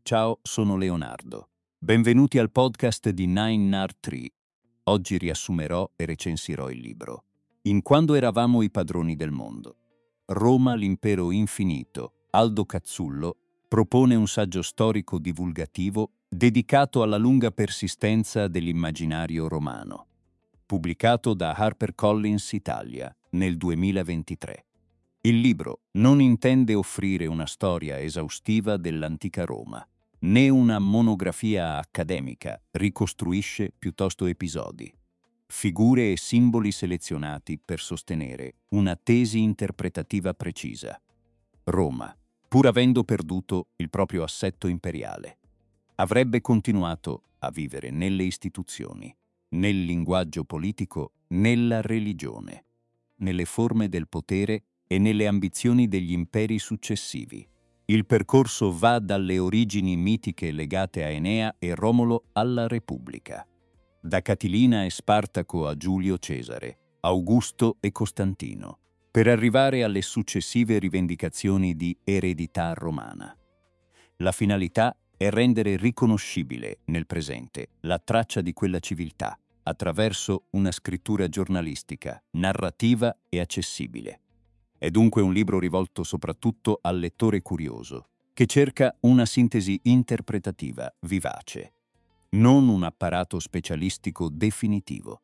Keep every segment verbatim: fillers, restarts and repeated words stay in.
Ciao, sono Leonardo. Benvenuti al podcast di Nine Nard Tree. Oggi riassumerò e recensirò il libro In quando eravamo i padroni del mondo. Roma, l'impero infinito. Aldo Cazzullo propone un saggio storico divulgativo dedicato alla lunga persistenza dell'immaginario romano. Pubblicato da HarperCollins Italia nel duemilaventitré. Il libro non intende offrire una storia esaustiva dell'antica Roma, né una monografia accademica, ricostruisce piuttosto episodi, figure e simboli selezionati per sostenere una tesi interpretativa precisa. Roma, pur avendo perduto il proprio assetto imperiale, avrebbe continuato a vivere nelle istituzioni, nel linguaggio politico, nella religione, nelle forme del potere e nelle ambizioni degli imperi successivi. Il percorso va dalle origini mitiche legate a Enea e Romolo alla Repubblica, da Catilina e Spartaco a Giulio Cesare, Augusto e Costantino, per arrivare alle successive rivendicazioni di eredità romana. La finalità è rendere riconoscibile nel presente la traccia di quella civiltà attraverso una scrittura giornalistica, narrativa e accessibile. È dunque un libro rivolto soprattutto al lettore curioso, che cerca una sintesi interpretativa vivace, non un apparato specialistico definitivo.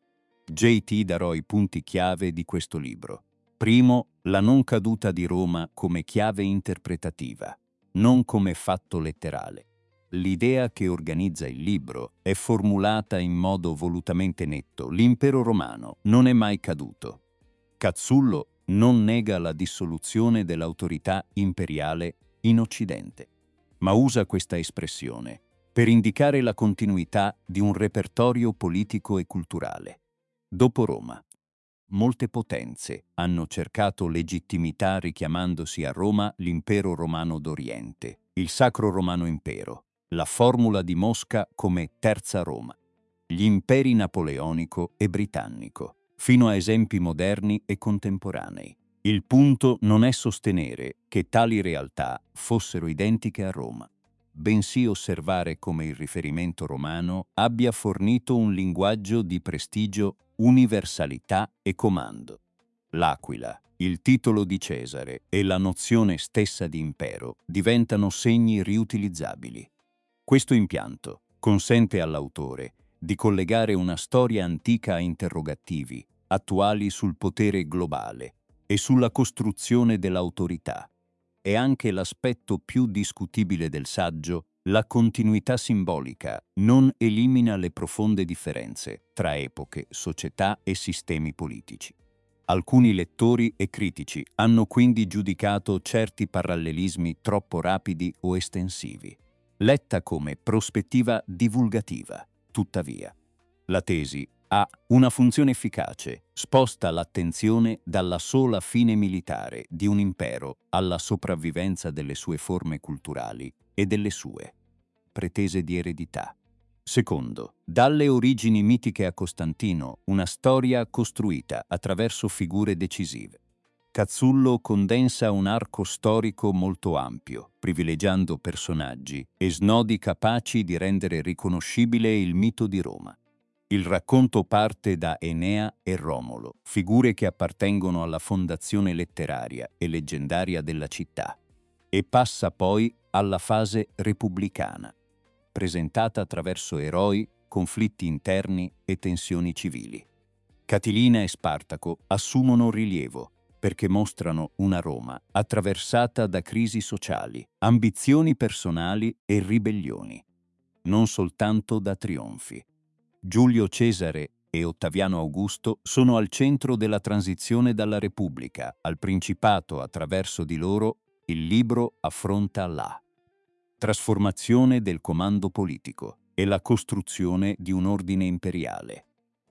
J T darò i punti chiave di questo libro. Primo, la non caduta di Roma come chiave interpretativa, non come fatto letterale. L'idea che organizza il libro è formulata in modo volutamente netto. L'impero romano non è mai caduto. Cazzullo non nega la dissoluzione dell'autorità imperiale in Occidente, ma usa questa espressione per indicare la continuità di un repertorio politico e culturale. Dopo Roma, molte potenze hanno cercato legittimità richiamandosi a Roma l'impero romano d'Oriente, il Sacro Romano Impero, la formula di Mosca come Terza Roma, gli imperi napoleonico e britannico, fino a esempi moderni e contemporanei. Il punto non è sostenere che tali realtà fossero identiche a Roma, bensì osservare come il riferimento romano abbia fornito un linguaggio di prestigio, universalità e comando. L'Aquila, il titolo di Cesare e la nozione stessa di impero diventano segni riutilizzabili. Questo impianto consente all'autore di collegare una storia antica a interrogativi attuali sul potere globale e sulla costruzione dell'autorità. È anche l'aspetto più discutibile del saggio, la continuità simbolica non elimina le profonde differenze tra epoche, società e sistemi politici. Alcuni lettori e critici hanno quindi giudicato certi parallelismi troppo rapidi o estensivi, letta come prospettiva divulgativa. Tuttavia, la tesi ha una funzione efficace, sposta l'attenzione dalla sola fine militare di un impero alla sopravvivenza delle sue forme culturali e delle sue pretese di eredità. Secondo, dalle origini mitiche a Costantino, una storia costruita attraverso figure decisive. Cazzullo condensa un arco storico molto ampio, privilegiando personaggi e snodi capaci di rendere riconoscibile il mito di Roma. Il racconto parte da Enea e Romolo, figure che appartengono alla fondazione letteraria e leggendaria della città, e passa poi alla fase repubblicana, presentata attraverso eroi, conflitti interni e tensioni civili. Catilina e Spartaco assumono rilievo perché mostrano una Roma attraversata da crisi sociali, ambizioni personali e ribellioni, non soltanto da trionfi. Giulio Cesare e Ottaviano Augusto sono al centro della transizione dalla Repubblica al Principato. Attraverso di loro il libro affronta la trasformazione del comando politico e la costruzione di un ordine imperiale.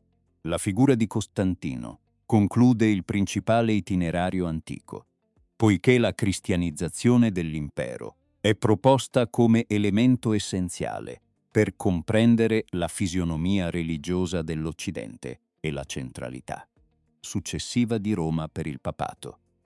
La figura di Costantino conclude il principale itinerario antico, poiché la cristianizzazione dell'impero è proposta come elemento essenziale per comprendere la fisionomia religiosa dell'Occidente e la centralità successiva di Roma per il papato.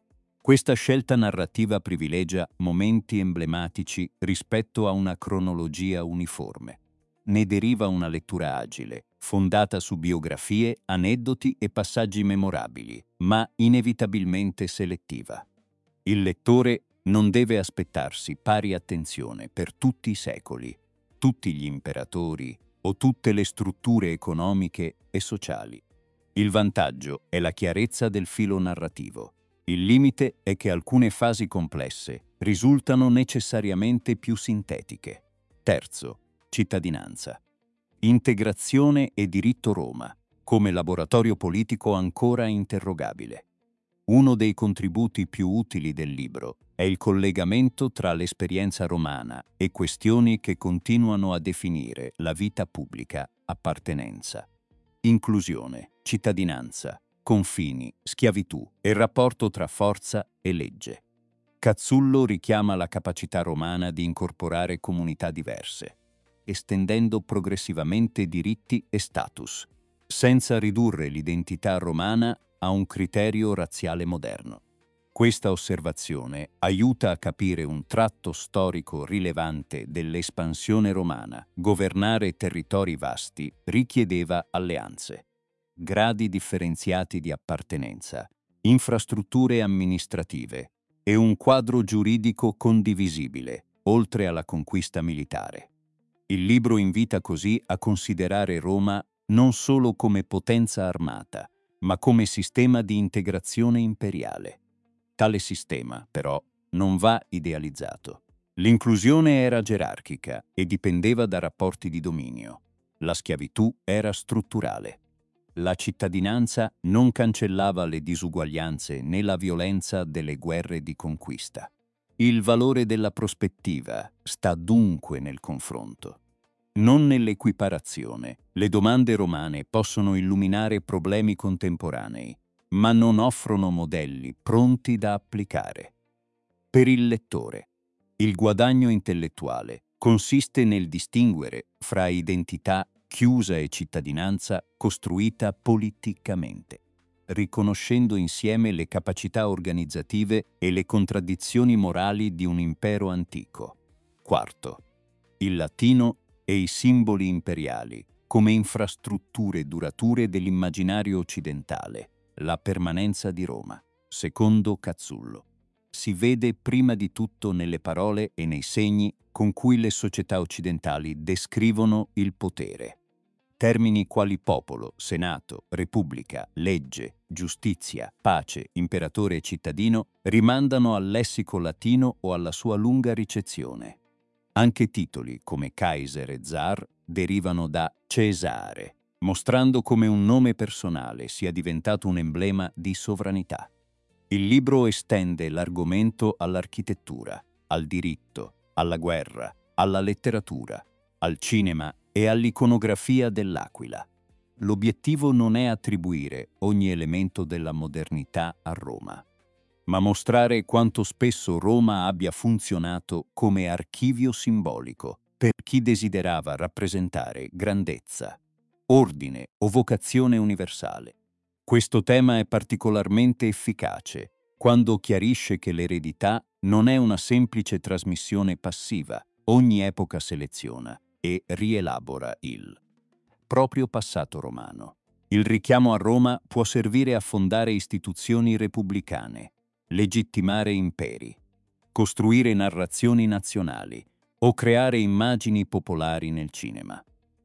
Questa scelta narrativa privilegia momenti emblematici rispetto a una cronologia uniforme. Ne deriva una lettura agile, fondata su biografie, aneddoti e passaggi memorabili, ma inevitabilmente selettiva. Il lettore non deve aspettarsi pari attenzione per tutti i secoli, tutti gli imperatori o tutte le strutture economiche e sociali. Il vantaggio è la chiarezza del filo narrativo. Il limite è che alcune fasi complesse risultano necessariamente più sintetiche. Terzo, cittadinanza. Integrazione e diritto Roma, come laboratorio politico ancora interrogabile. Uno dei contributi più utili del libro è il collegamento tra l'esperienza romana e questioni che continuano a definire la vita pubblica: appartenenza, inclusione, cittadinanza, confini, schiavitù e il rapporto tra forza e legge. Cazzullo richiama la capacità romana di incorporare comunità diverse, estendendo progressivamente diritti e status, senza ridurre l'identità romana a un criterio razziale moderno. Questa osservazione aiuta a capire un tratto storico rilevante dell'espansione romana. Governare territori vasti richiedeva alleanze, gradi differenziati di appartenenza, infrastrutture amministrative e un quadro giuridico condivisibile, oltre alla conquista militare. Il libro invita così a considerare Roma non solo come potenza armata, ma come sistema di integrazione imperiale. Tale sistema, però, non va idealizzato. L'inclusione era gerarchica e dipendeva da rapporti di dominio. La schiavitù era strutturale. La cittadinanza non cancellava le disuguaglianze né la violenza delle guerre di conquista. Il valore della prospettiva sta dunque nel confronto, non nell'equiparazione. Le domande romane possono illuminare problemi contemporanei, ma non offrono modelli pronti da applicare. Per il lettore, il guadagno intellettuale consiste nel distinguere fra identità chiusa e cittadinanza costruita politicamente, riconoscendo insieme le capacità organizzative e le contraddizioni morali di un impero antico. Quarto, il latino e i simboli imperiali come infrastrutture durature dell'immaginario occidentale. La permanenza di Roma, secondo Cazzullo, si vede prima di tutto nelle parole e nei segni con cui le società occidentali descrivono il potere. Termini quali popolo, senato, repubblica, legge, giustizia, pace, imperatore e cittadino rimandano al lessico latino o alla sua lunga ricezione. Anche titoli come Kaiser e Zar derivano da Cesare, mostrando come un nome personale sia diventato un emblema di sovranità. Il libro estende l'argomento all'architettura, al diritto, alla guerra, alla letteratura, al cinema e all'iconografia dell'Aquila. L'obiettivo non è attribuire ogni elemento della modernità a Roma, ma mostrare quanto spesso Roma abbia funzionato come archivio simbolico per chi desiderava rappresentare grandezza, ordine o vocazione universale. Questo tema è particolarmente efficace quando chiarisce che l'eredità non è una semplice trasmissione passiva. Ogni epoca seleziona e rielabora il proprio passato romano. Il richiamo a Roma può servire a fondare istituzioni repubblicane, legittimare imperi, costruire narrazioni nazionali o creare immagini popolari nel cinema.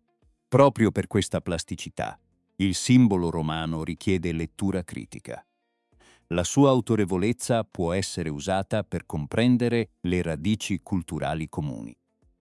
Proprio per questa plasticità, il simbolo romano richiede lettura critica. La sua autorevolezza può essere usata per comprendere le radici culturali comuni,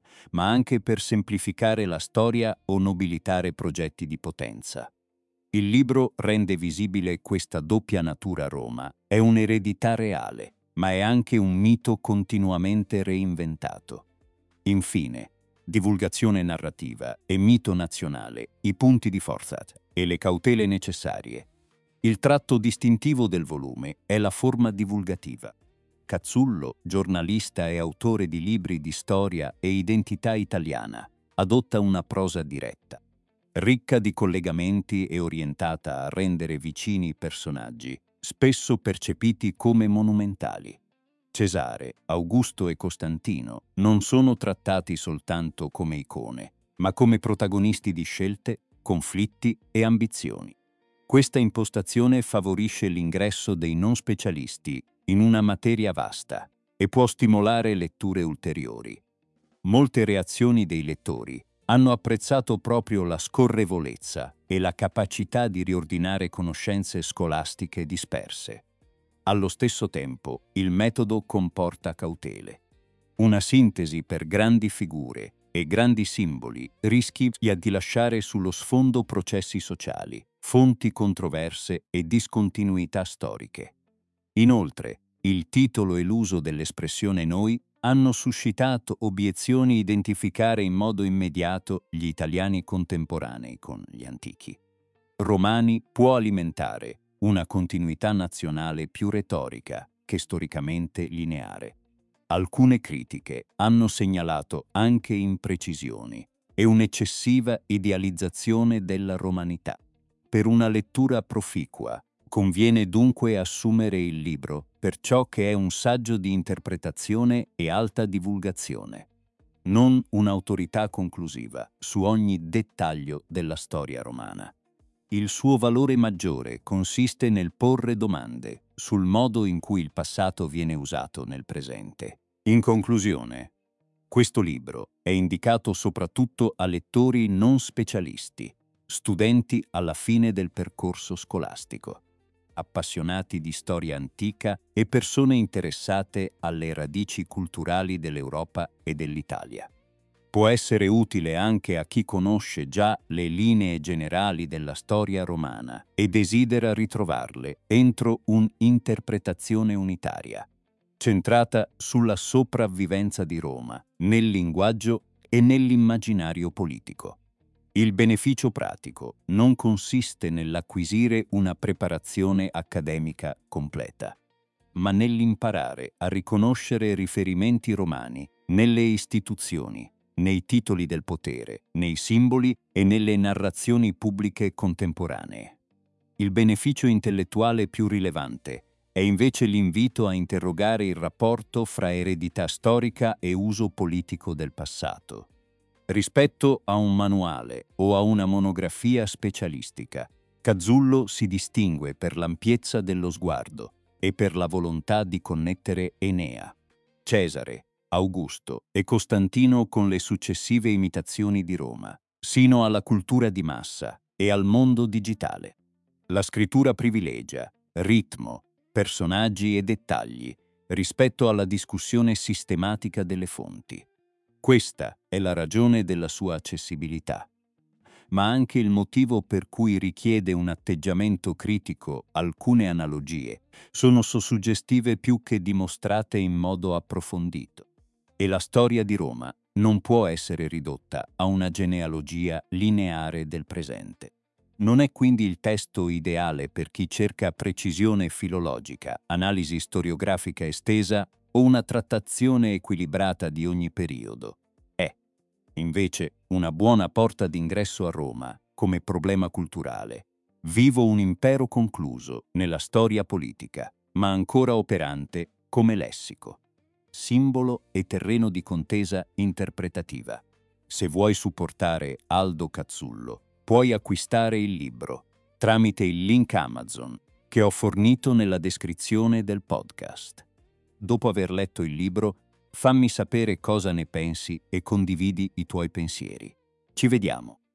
ma anche per semplificare la storia o nobilitare progetti di potenza. Il libro rende visibile questa doppia natura a Roma. È un'eredità reale, ma è anche un mito continuamente reinventato. Infine, divulgazione narrativa e mito nazionale, i punti di forza e le cautele necessarie. Il tratto distintivo del volume è la forma divulgativa. Cazzullo, giornalista e autore di libri di storia e identità italiana, adotta una prosa diretta, ricca di collegamenti e orientata a rendere vicini i personaggi, spesso percepiti come monumentali. Cesare, Augusto e Costantino non sono trattati soltanto come icone, ma come protagonisti di scelte, conflitti e ambizioni. Questa impostazione favorisce l'ingresso dei non specialisti in una materia vasta e può stimolare letture ulteriori. Molte reazioni dei lettori hanno apprezzato proprio la scorrevolezza e la capacità di riordinare conoscenze scolastiche disperse. Allo stesso tempo, il metodo comporta cautele. Una sintesi per grandi figure e grandi simboli rischia di lasciare sullo sfondo processi sociali, fonti controverse e discontinuità storiche. Inoltre, il titolo e l'uso dell'espressione noi hanno suscitato obiezioni identificare in modo immediato gli italiani contemporanei con gli antichi. Romani può alimentare una continuità nazionale più retorica che storicamente lineare. Alcune critiche hanno segnalato anche imprecisioni e un'eccessiva idealizzazione della romanità. Per una lettura proficua, conviene dunque assumere il libro per ciò che è un saggio di interpretazione e alta divulgazione, non un'autorità conclusiva su ogni dettaglio della storia romana. Il suo valore maggiore consiste nel porre domande sul modo in cui il passato viene usato nel presente. In conclusione, questo libro è indicato soprattutto a lettori non specialisti, studenti alla fine del percorso scolastico, appassionati di storia antica e persone interessate alle radici culturali dell'Europa e dell'Italia. Può essere utile anche a chi conosce già le linee generali della storia romana e desidera ritrovarle entro un'interpretazione unitaria, centrata sulla sopravvivenza di Roma, nel linguaggio e nell'immaginario politico. Il beneficio pratico non consiste nell'acquisire una preparazione accademica completa, ma nell'imparare a riconoscere riferimenti romani nelle istituzioni, nei titoli del potere, nei simboli e nelle narrazioni pubbliche contemporanee. Il beneficio intellettuale più rilevante è invece l'invito a interrogare il rapporto fra eredità storica e uso politico del passato. Rispetto a un manuale o a una monografia specialistica, Cazzullo si distingue per l'ampiezza dello sguardo e per la volontà di connettere Enea, Cesare, Augusto e Costantino con le successive imitazioni di Roma, sino alla cultura di massa e al mondo digitale. La scrittura privilegia ritmo, personaggi e dettagli rispetto alla discussione sistematica delle fonti. Questa è la ragione della sua accessibilità, ma anche il motivo per cui richiede un atteggiamento critico. Alcune analogie sono soggestive più che dimostrate in modo approfondito. E la storia di Roma non può essere ridotta a una genealogia lineare del presente. Non è quindi il testo ideale per chi cerca precisione filologica, analisi storiografica estesa o una trattazione equilibrata di ogni periodo. È, invece, una buona porta d'ingresso a Roma come problema culturale, vivo un impero concluso nella storia politica, ma ancora operante come lessico, simbolo e terreno di contesa interpretativa. Se vuoi supportare Aldo Cazzullo, puoi acquistare il libro tramite il link Amazon che ho fornito nella descrizione del podcast. Dopo aver letto il libro, fammi sapere cosa ne pensi e condividi i tuoi pensieri. Ci vediamo!